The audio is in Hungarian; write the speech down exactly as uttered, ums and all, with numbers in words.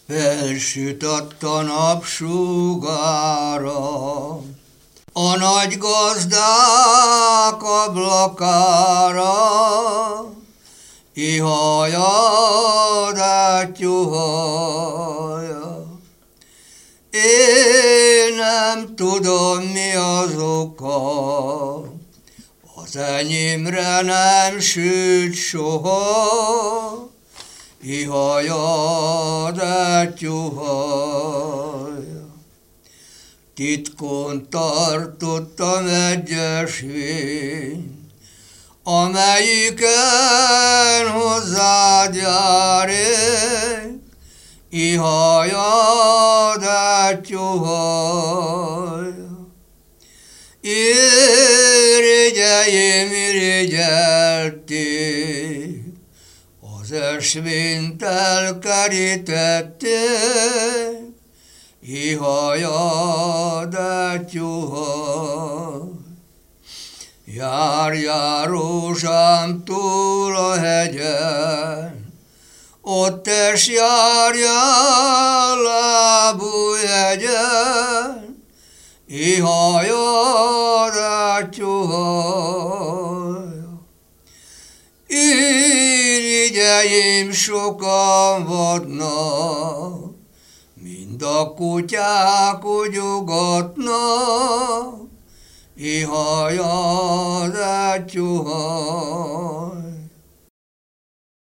Felsütött a napsugára, a nagy gazdák ablakára, ihajad átjuhaja. Én nem tudom, mi az oka, az enyémre nem süt soha, ihajad átjuhaja. Titkon tartottam egy ösvényt, amelyiken hozzád járék, ihajad átjuhaja. Irigyeim irigyelték, az ösvényt elkerítették, ihajad átjuhaja. Jár, jár rózsám túl a hegyen, ott es járjál lábújhegyen, ihajad átjuhaja. Irigyeim sokan vadnak, mind a kutyák ugyogatnak, ihajad átjuhaja.